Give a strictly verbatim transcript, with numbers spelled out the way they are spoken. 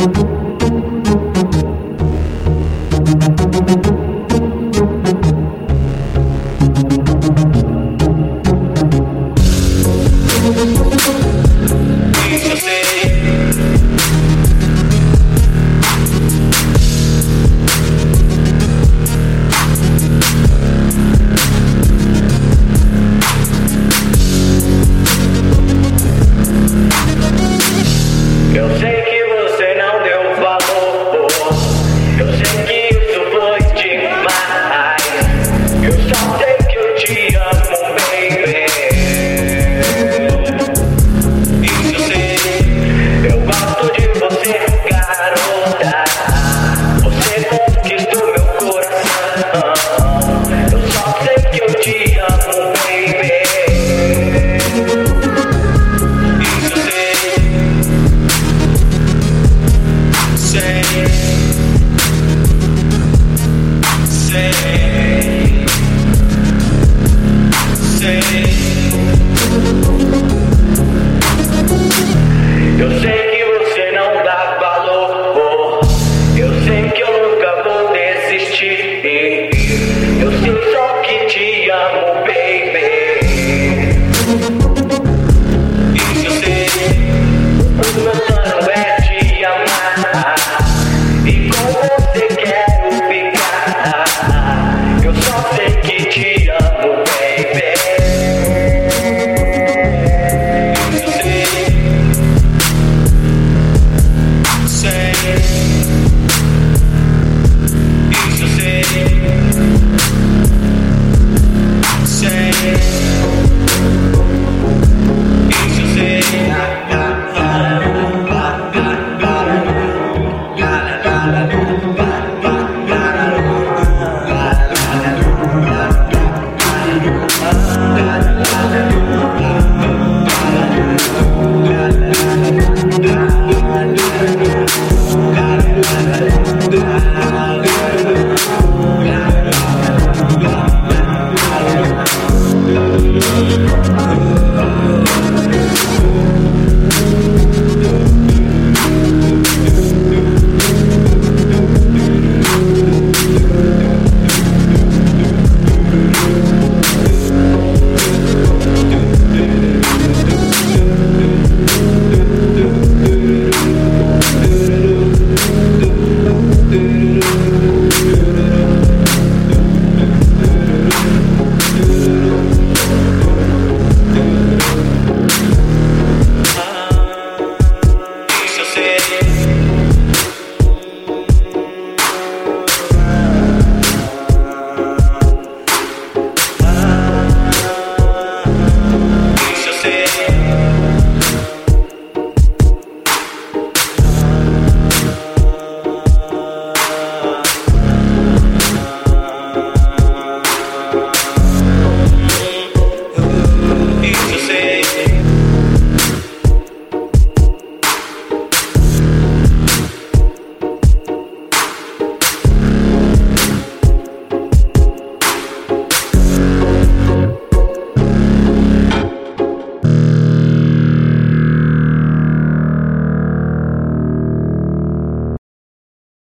Eu sei que você não deu valor, eu sei que isso foi demais. Eu só sei que eu te amo, baby. Isso eu sei, eu gosto de você, garota. Você conquistou meu coração. Eu só sei que eu te amo, baby. Isso eu sei. Say